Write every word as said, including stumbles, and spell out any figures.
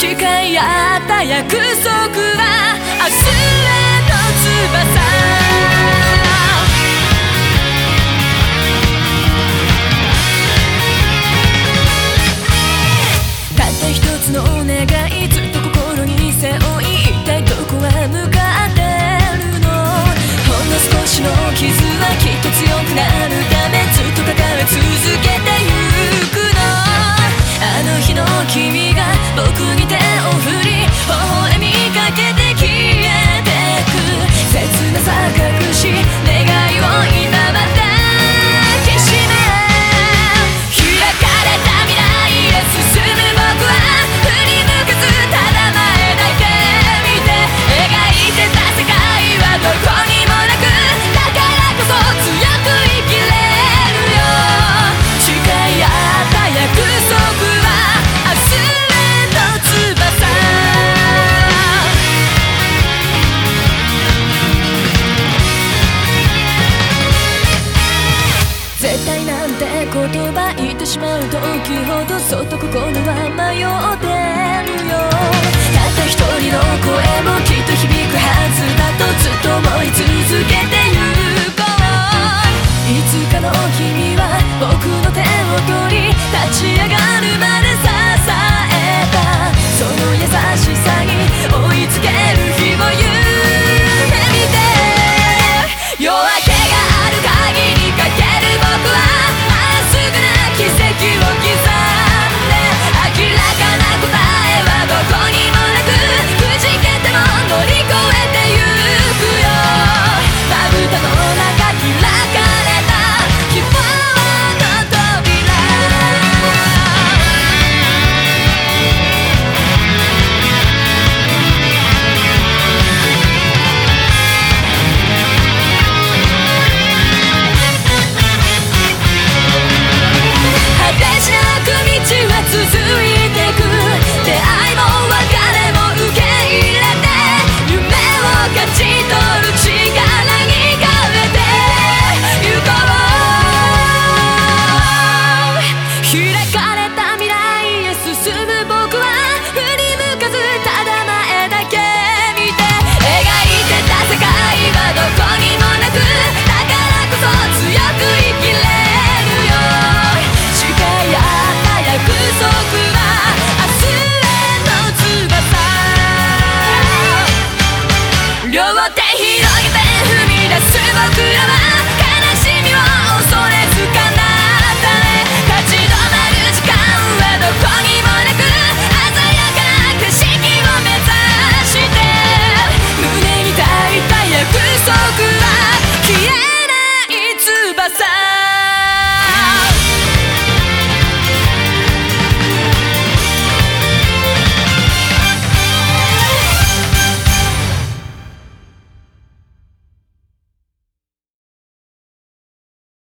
誓い合った約束は明日への翼。たった一つの願い、ずっと心に背負い、一体どこへ向かってるの。ほんの少しの傷はきっと強くなるため、ずっと抱え続けてゆくの。あの日の君が僕に手を振り、微笑みかけて消えてく。切なさ隠し願いを今まで抱きしめ、開かれた未来へ進む僕は振り向かずただ前だけ見て、描いてた世界はどこにもなく、だからこそ強く生きれるよ。誓い合った約束は明日への翼。絶対なんて言葉言ってしまう時ほど、そっと心は迷ってるよ。たった一人の声もきっと響くはずだとずっと思い続けてゆこう。いつかの君は僕の手を取り、立ち上がるまで支えた。その優しさに追いつける日を夢見て、夜明けがある限りかける僕はまっすぐな奇跡を刻んで、明らかな答えはどこにもなく、くじけても乗り越えてゆくよ。まぶたの中開かれた希望の扉。果てしなく道は続いてく。出会いも別れも受け入れて、夢を勝ち取る力に変えてゆこう。開かれた未来へ進む僕は振り向かずただ前だけ見て、描いてた世界はどこにもなく、だからこそ強く生きれるよ。誓い合った約束は明日への翼。両手広げて踏み出す僕らは